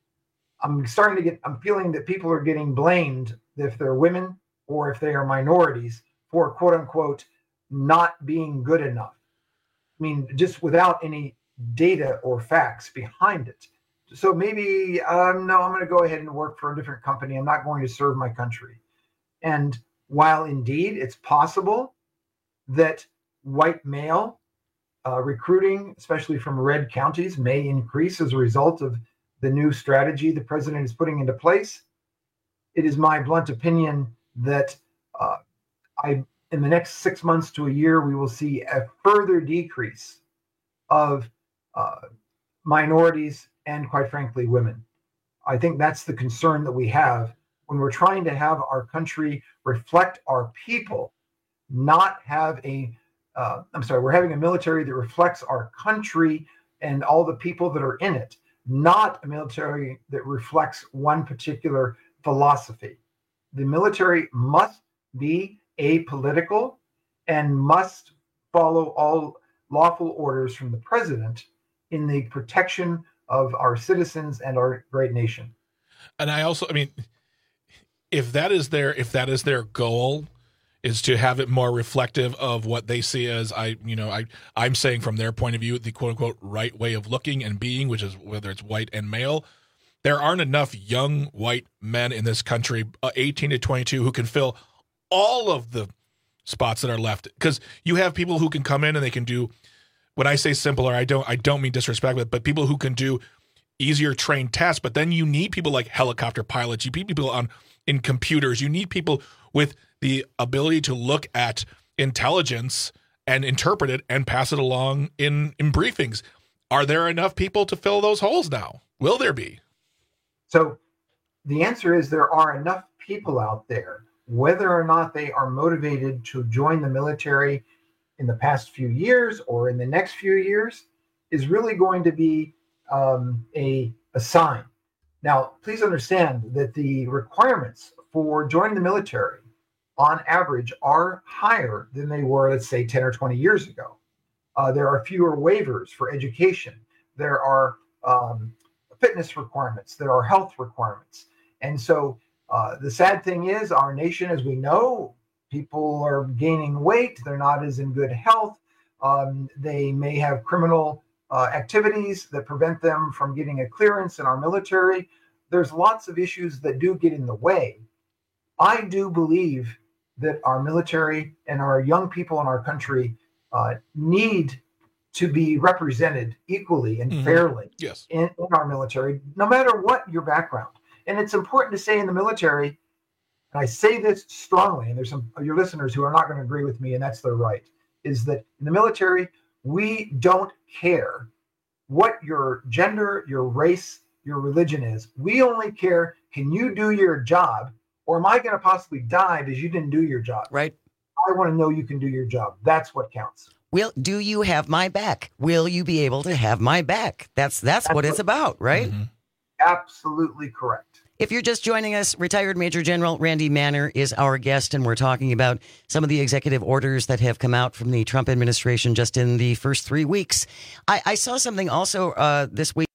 I'm starting to get, I'm feeling that people are getting blamed if they're women or if they are minorities for quote unquote not being good enough. I mean, just without any data or facts behind it. So maybe, um, no, I'm going to go ahead and work for a different company. I'm not going to serve my country. And while indeed it's possible that white male uh, recruiting, especially from red counties, may increase as a result of the new strategy the president is putting into place, it is my blunt opinion that uh, I, in the next six months to a year, we will see a further decrease of uh, minorities and, quite frankly, women. I think that's the concern that we have when we're trying to have our country reflect our people, not have a, uh, I'm sorry, we're having a military that reflects our country and all the people that are in it, not a military that reflects one particular philosophy. The military must be apolitical and must follow all lawful orders from the president in the protection of our citizens and our great nation. And I also, I mean, if that is their, if that is their goal, is to have it more reflective of what they see as, I, you know, I, I'm saying from their point of view, the quote unquote right way of looking and being, which is whether it's white and male. There aren't enough young white men in this country, uh, eighteen to twenty-two, who can fill all of the spots that are left. Because you have people who can come in and they can do, when I say simpler, I don't, I don't mean disrespect, but, but people who can do easier trained tasks. But then you need people like helicopter pilots. You need people on in computers. You need people with the ability to look at intelligence and interpret it and pass it along in, in briefings. Are there enough people to fill those holes now? Will there be? So the answer is there are enough people out there. Whether or not they are motivated to join the military in the past few years or in the next few years is really going to be um, a, a sign. Now, please understand that the requirements for joining the military on average are higher than they were, let's say, ten or twenty years ago. Uh, there are fewer waivers for education. There are um, fitness requirements. There are health requirements. And so uh, the sad thing is our nation, as we know, people are gaining weight. They're not as in good health. Um, they may have criminal uh, activities that prevent them from getting a clearance in our military. There's lots of issues that do get in the way. I do believe that our military and our young people in our country uh, need to be represented equally and Mm-hmm. fairly Yes. in, in our military, no matter what your background. And it's important to say in the military, and I say this strongly, and there's some of your listeners who are not going to agree with me, and that's their right, is that in the military, we don't care what your gender, your race, your religion is. We only care, can you do your job, or am I going to possibly die because you didn't do your job? Right. I want to know you can do your job. That's what counts. Will do you have my back? Will you be able to have my back? That's that's, that's what it's about, right? Mm-hmm. Absolutely correct. If you're just joining us, retired Major General Randy Manner is our guest, and we're talking about some of the executive orders that have come out from the Trump administration just in the first three weeks. I, I saw something also uh, this week.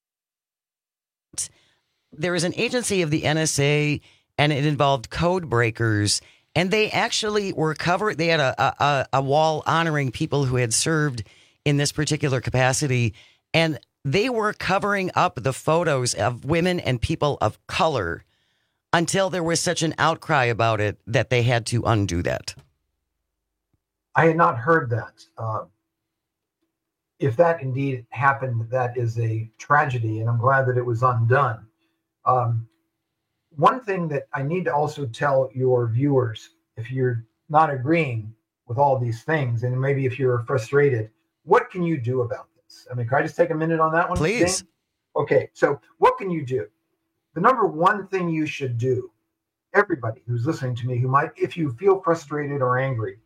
There is an agency of the N S A, and it involved code breakers, and they actually were covered. They had a, a, a wall honoring people who had served in this particular capacity, and they were covering up the photos of women and people of color until there was such an outcry about it that they had to undo that. I had not heard that. Uh, if that indeed happened, that is a tragedy, and I'm glad that it was undone. Um, one thing that I need to also tell your viewers, if you're not agreeing with all these things, and maybe if you're frustrated, what can you do about this? I mean, can I just take a minute on that one? Please. Dane? Okay, so what can you do? The number one thing you should do, everybody who's listening to me who might, if you feel frustrated or angry,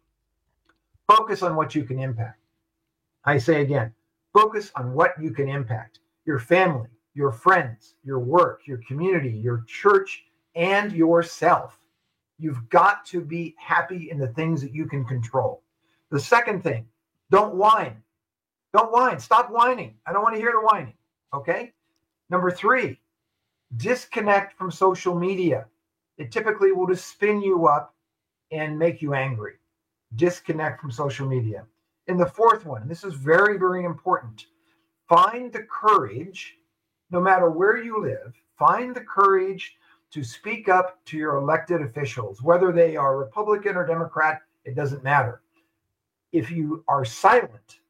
focus on what you can impact. I say again, focus on what you can impact. Your family, your friends, your work, your community, your church, and yourself. You've got to be happy in the things that you can control. The second thing, don't whine. Don't whine. Stop whining. I don't want to hear the whining. Okay? Number three, disconnect from social media. It typically will just spin you up and make you angry. Disconnect from social media. And the fourth one, and this is very, very important, find the courage, no matter where you live, find the courage to speak up to your elected officials, whether they are Republican or Democrat, it doesn't matter. If you are silent,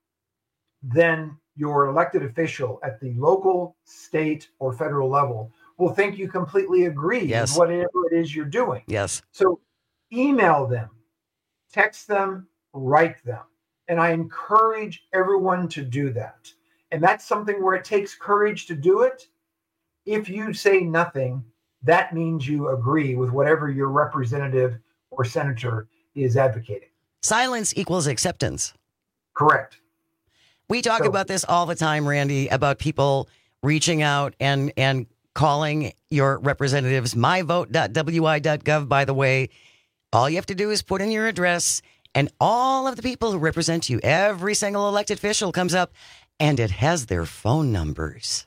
then your elected official at the local, state, or federal level will think you completely agree Yes. with whatever it is you're doing. Yes. So email them, text them, write them. And I encourage everyone to do that. And that's something where it takes courage to do it. If you say nothing, that means you agree with whatever your representative or senator is advocating. Silence equals acceptance. Correct. We talk So- about this all the time, Randy, about people reaching out and, and calling your representatives. my vote dot w i dot gov, by the way. All you have to do is put in your address, and all of the people who represent you, every single elected official comes up, and it has their phone numbers.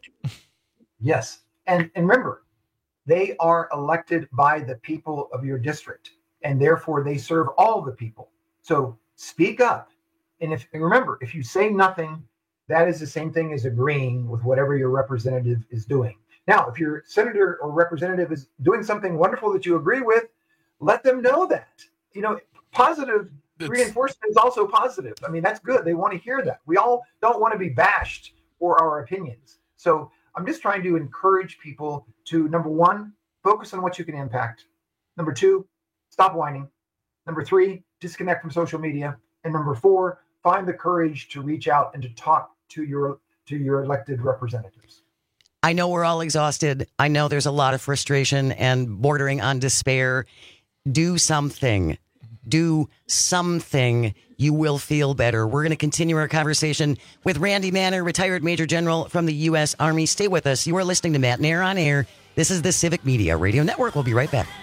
Yes. And, and remember, they are elected by the people of your district, and therefore they serve all the people. So speak up. And if and remember, if you say nothing, that is the same thing as agreeing with whatever your representative is doing. Now, if your senator or representative is doing something wonderful that you agree with, let them know that. You know, positive reinforcement is also positive. I mean, that's good. They want to hear that. We all don't want to be bashed for our opinions. So I'm just trying to encourage people to, number one, focus on what you can impact. Number two, stop whining. Number three, disconnect from social media. And number four, find the courage to reach out and to talk to your to your elected representatives. I know we're all exhausted. I know there's a lot of frustration and bordering on despair. Do something. Do something. You will feel better. We're going to continue our conversation with Randy Manner, retired Major General from the U S Army. Stay with us. You are listening to Matt Nair on Air. This is the Civic Media Radio Network. We'll be right back.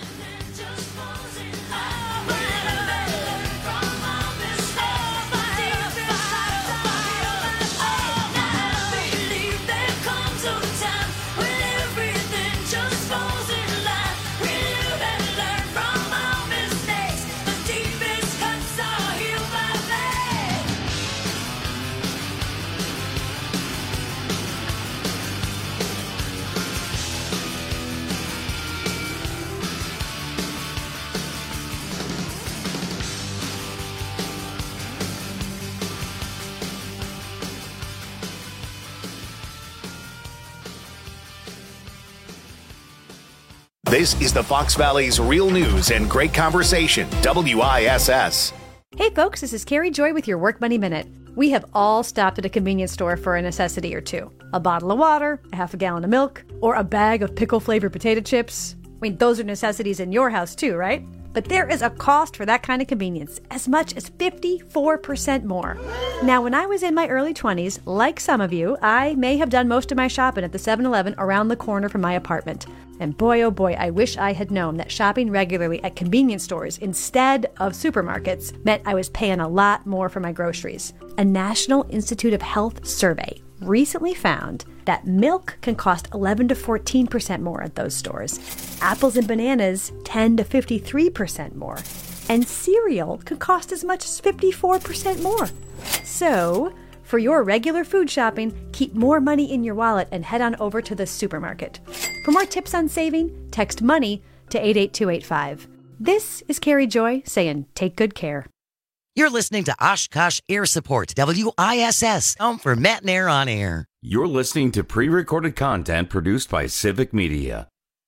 This is the Fox Valley's Real News and Great Conversation, W I S S. Hey folks, this is Carrie Joy with your Work Money Minute. We have all stopped at a convenience store for a necessity or two. A bottle of water, a half a gallon of milk, or a bag of pickle-flavored potato chips. I mean, those are necessities in your house too, right? But there is a cost for that kind of convenience, as much as fifty-four percent more. Now, when I was in my early twenties, like some of you, I may have done most of my shopping at the seven eleven around the corner from my apartment. And boy, oh boy, I wish I had known that shopping regularly at convenience stores instead of supermarkets meant I was paying a lot more for my groceries. A National Institute of Health survey recently found that milk can cost eleven to fourteen percent more at those stores. Apples and bananas ten to fifty-three percent more. And cereal can cost as much as fifty-four percent more. So, for your regular food shopping, keep more money in your wallet and head on over to the supermarket. For more tips on saving, text MONEY to eight eight two eight five. This is Carrie Joy saying take good care. You're listening to Oshkosh Air Support, W I S S, home for Matt and Air on Air. You're listening to pre-recorded content produced by Civic Media.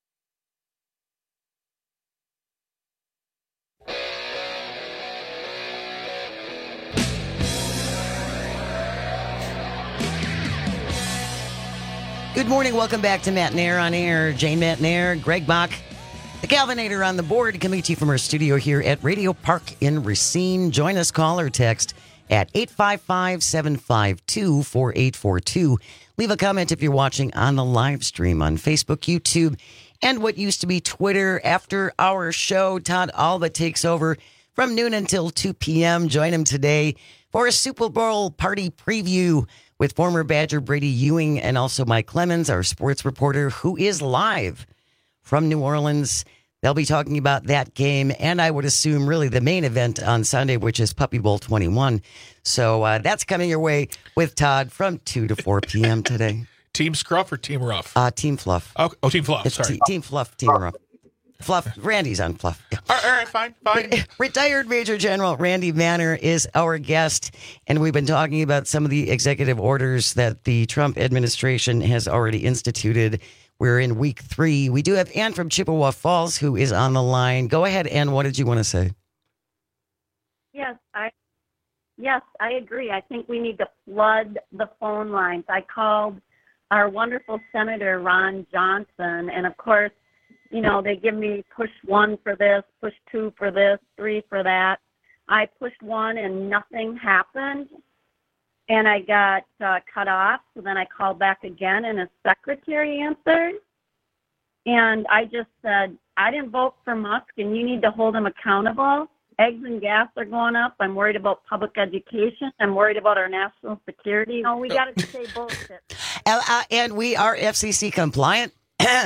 Good morning. Welcome back to Matt and Air on Air. Jane Matt and Air, Greg Bach, the Calvinator on the board, coming to you from our studio here at Radio Park in Racine. Join us, call or text at eight five five, seven five two, four eight four two. Leave a comment if you're watching on the live stream on Facebook, YouTube, and what used to be Twitter. After our show, Todd Alba takes over from noon until two p.m. Join him today for a Super Bowl party preview with former Badger Brady Ewing and also Mike Clemens, our sports reporter, who is live from New Orleans. They'll be talking about that game, and I would assume really the main event on Sunday, which is Puppy Bowl twenty-one. So uh, that's coming your way with Todd from two to four p.m. today. Team Scruff or Team Rough? Uh, Team Fluff. Oh, oh Team Fluff, it's sorry. T- team Fluff, Team Rough. Fluff, Randy's on Fluff. Yeah. All, right, all right, fine, fine. Retired Major General Randy Manner is our guest, and we've been talking about some of the executive orders that the Trump administration has already instituted. We're in week three. We do have Ann from Chippewa Falls who is on the line. Go ahead, Ann. What did you want to say? Yes, I yes, I agree. I think we need to flood the phone lines. I called our wonderful Senator Ron Johnson, and of course, you know, they give me push one for this, push two for this, three for that. I pushed one and nothing happened. And I got uh, cut off. So then I called back again and a secretary answered. And I just said, I didn't vote for Musk and you need to hold him accountable. Eggs and gas are going up. I'm worried about public education. I'm worried about our national security. No, we got to say bullshit. Uh, uh, and we are F C C compliant.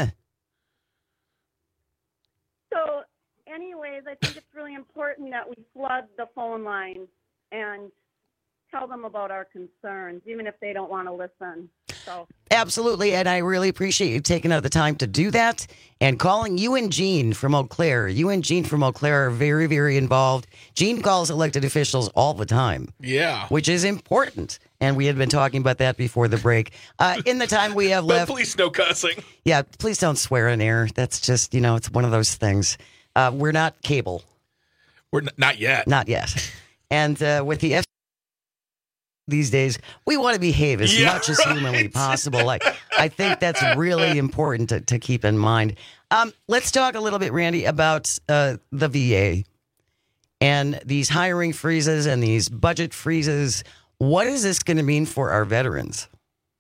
So anyways, I think it's really important that we flood the phone lines and tell them about our concerns, even if they don't want to listen. So absolutely, and I really appreciate you taking out the time to do that and calling. You and Jean from Eau Claire. You and Jean from Eau Claire are very, very involved. Jean calls elected officials all the time. Yeah. Which is important. And we had been talking about that before the break. Uh, in the time we have left. But please, no cussing. Yeah, please don't swear on air. That's just, you know, it's one of those things. Uh, we're not cable. We're n- not yet. Not yet. And uh, with the F C C these days, we want to behave as yeah, much as right. humanly possible. Like, I think that's really important to, to keep in mind. Um, let's talk a little bit, Randy, about uh, the V A and these hiring freezes and these budget freezes. What is this going to mean for our veterans?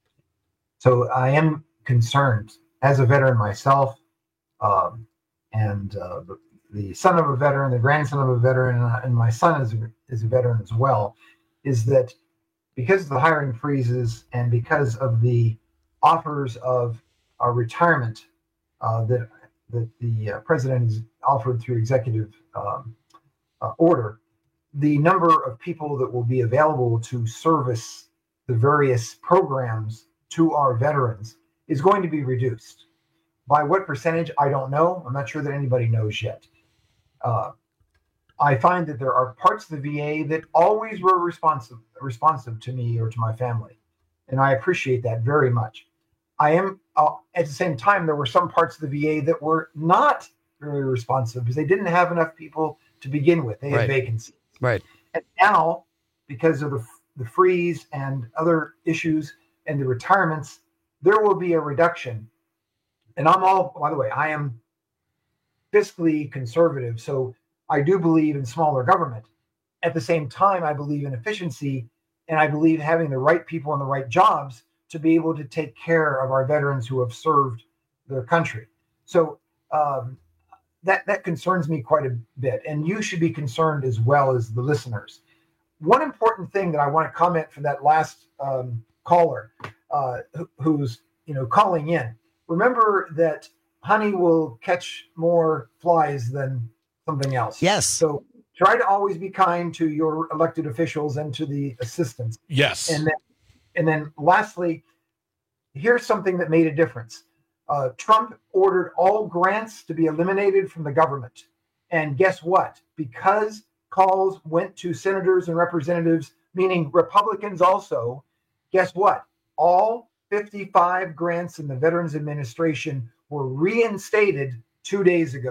So I am concerned as a veteran myself, um, and uh, the, the son of a veteran, the grandson of a veteran, and my son is a, is a veteran as well, is that because of the hiring freezes and because of the offers of uh, retirement uh, that that the uh, president has offered through executive um, uh, order, the number of people that will be available to service the various programs to our veterans is going to be reduced. By what percentage, I don't know. I'm not sure that anybody knows yet. Uh, I find that there are parts of the V A that always were responsive responsive to me or to my family, and I appreciate that very much. I am uh, at the same time, there were some parts of the V A that were not very responsive because they didn't have enough people to begin with. They had Right. vacancies. Right. And now, because of the the freeze and other issues and the retirements, there will be a reduction. And I'm all, by the way, I am fiscally conservative, so I do believe in smaller government. At the same time, I believe in efficiency, and I believe having the right people in the right jobs to be able to take care of our veterans who have served their country. So um, that that concerns me quite a bit, and you should be concerned as well as the listeners. One important thing that I want to comment for that last um, caller uh, who, who's you know calling in. Remember that honey will catch more flies than something else. Yes. So try to always be kind to your elected officials and to the assistants. Yes. And then, and then lastly, here's something that made a difference. Uh, Trump ordered all grants to be eliminated from the government. And guess what? Because calls went to senators and representatives, meaning Republicans also, guess what? All fifty-five grants in the Veterans Administration were reinstated two days ago.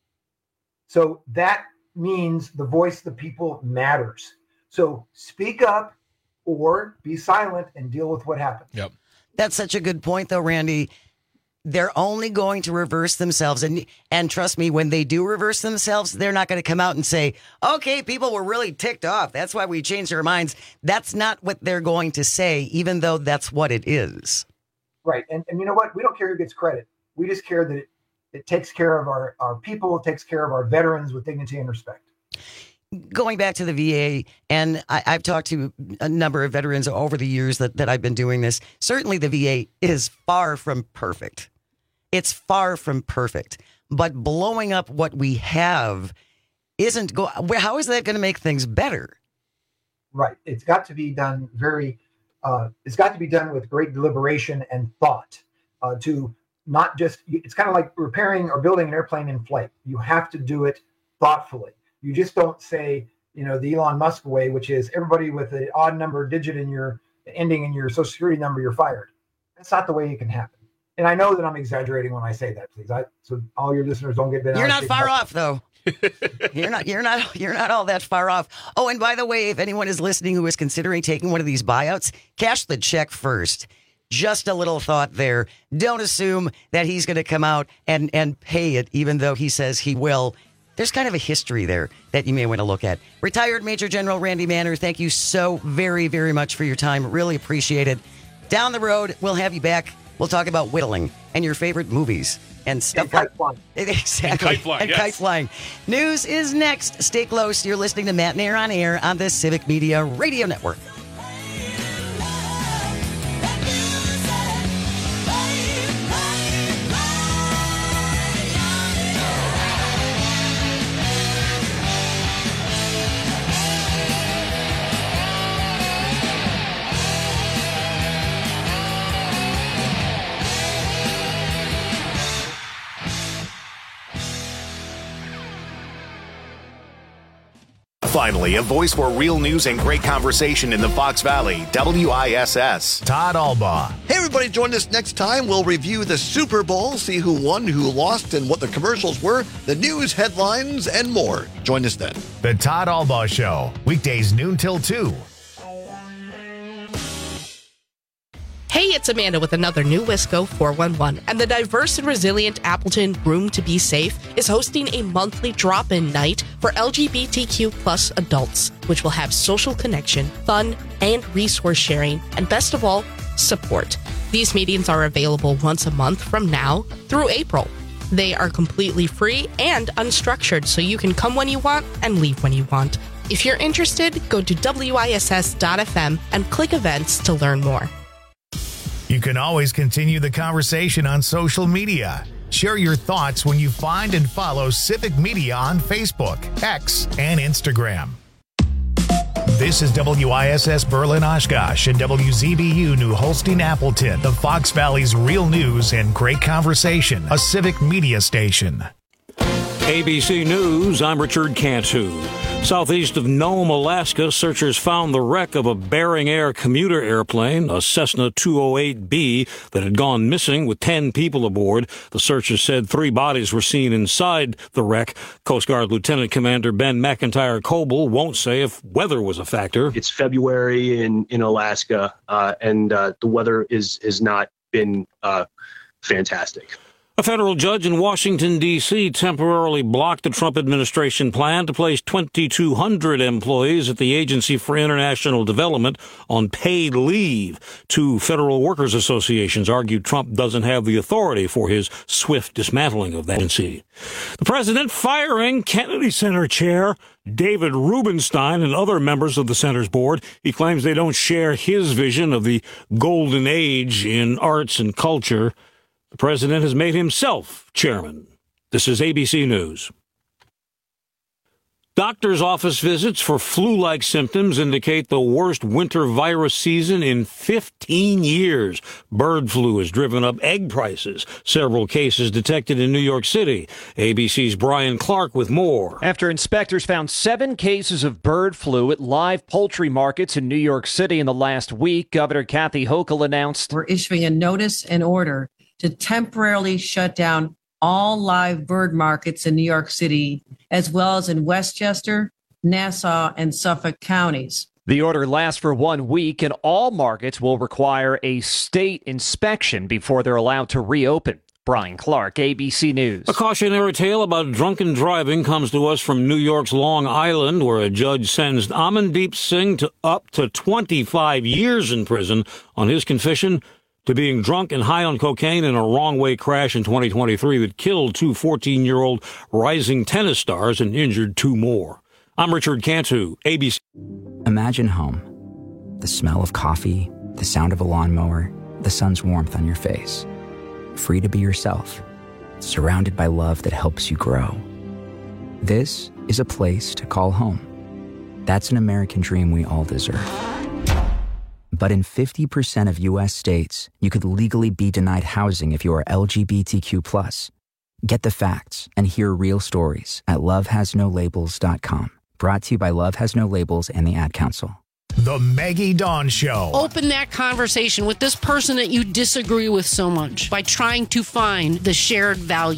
So that means the voice of the people matters. So speak up or be silent and deal with what happens. Yep. That's such a good point, though, Randy. They're only going to reverse themselves. And and trust me, when they do reverse themselves, they're not going to come out and say, okay, people were really ticked off. That's why we changed our minds. That's not what they're going to say, even though that's what it is. Right. And, and you know what? We don't care who gets credit. We just care that it, it takes care of our, our people, it takes care of our veterans with dignity and respect. Going back to the V A, and I, I've talked to a number of veterans over the years that, that I've been doing this. Certainly the V A is far from perfect. It's far from perfect. But blowing up what we have isn't go. How is that going to make things better? Right. It's got to be done very, uh, it's got to be done with great deliberation and thought uh, to not just, it's kind of like repairing or building an airplane in flight. You have to do it thoughtfully. You just don't say, you know, the Elon Musk way, which is everybody with an odd number digit in your ending in your social security number, you're fired. That's not the way it can happen. And I know that I'm exaggerating when I say that, please. I, so all your listeners don't get bent out. You're not far off, though. you're not. You're not. You're not all that far off. Oh, and by the way, if anyone is listening who is considering taking one of these buyouts, cash the check first. Just a little thought there. Don't assume that he's going to come out and and pay it, even though he says he will. There's kind of a history there that you may want to look at. Retired Major General Randy Manner, thank you so very, very much for your time. Really appreciate it. Down the road, we'll have you back. We'll talk about whittling and your favorite movies and stuff and like kite flying. Exactly. And kite flying. And yes. kite flying. News is next. Stay close. You're listening to Matt Nair on Air on the Civic Media Radio Network. Finally, a voice for real news and great conversation in the Fox Valley, W I S S. Todd Albaugh. Hey, everybody, join us next time. We'll review the Super Bowl, see who won, who lost, and what the commercials were, the news headlines, and more. Join us then. The Todd Albaugh Show, weekdays noon till two. Hey, it's Amanda with another new Wisco four one one, and the diverse and resilient Appleton Room to Be Safe is hosting a monthly drop-in night for L G B T Q plus adults, which will have social connection, fun, and resource sharing, and best of all, support. These meetings are available once a month from now through April. They are completely free and unstructured, so you can come when you want and leave when you want. If you're interested, go to W I S S dot F M and click events to learn more. You can always continue the conversation on social media. Share your thoughts when you find and follow Civic Media on Facebook, X, and Instagram. This is W I S S Berlin Oshkosh and W Z B U New Holstein Appleton, the Fox Valley's real news and great conversation, a Civic Media station. A B C News, I'm Richard Cantu. Southeast of Nome, Alaska, searchers found the wreck of a Bering Air commuter airplane, a Cessna two oh eight B, that had gone missing with ten people aboard. The searchers said three bodies were seen inside the wreck. Coast Guard Lieutenant Commander Ben McIntyre Coble won't say if weather was a factor. It's February in, in Alaska, uh, and uh, the weather is has not been uh, fantastic. A federal judge in Washington, D C temporarily blocked the Trump administration plan to place twenty-two hundred employees at the Agency for International Development on paid leave. Two federal workers associations argued Trump doesn't have the authority for his swift dismantling of that agency. The president firing Kennedy Center chair David Rubenstein and other members of the center's board. He claims they don't share his vision of the golden age in arts and culture. The president has made himself chairman. This is A B C News. Doctor's office visits for flu-like symptoms indicate the worst winter virus season in fifteen years. Bird flu has driven up egg prices. Several cases detected in New York City. A B C's Brian Clark with more. After inspectors found seven cases of bird flu at live poultry markets in New York City in the last week, Governor Kathy Hochul announced, "We're issuing a notice and order to temporarily shut down all live bird markets in New York City, as well as in Westchester, Nassau, and Suffolk counties." The order lasts for one week, and all markets will require a state inspection before they're allowed to reopen. Brian Clark, A B C News. A cautionary tale about drunken driving comes to us from New York's Long Island, where a judge sentenced Amandeep Singh to up to twenty-five years in prison on his confession to being drunk and high on cocaine in a wrong-way crash in twenty twenty-three that killed two fourteen-year-old rising tennis stars and injured two more. I'm Richard Cantu, A B C. Imagine home. The smell of coffee, the sound of a lawnmower, the sun's warmth on your face. Free to be yourself, surrounded by love that helps you grow. This is a place to call home. That's an American dream we all deserve. But in fifty percent of U S states, you could legally be denied housing if you are L G B T Q plus. Get the facts and hear real stories at love has no labels dot com. Brought to you by Love Has No Labels and the Ad Council. The Maggie Dawn Show. Open that conversation with this person that you disagree with so much by trying to find the shared value.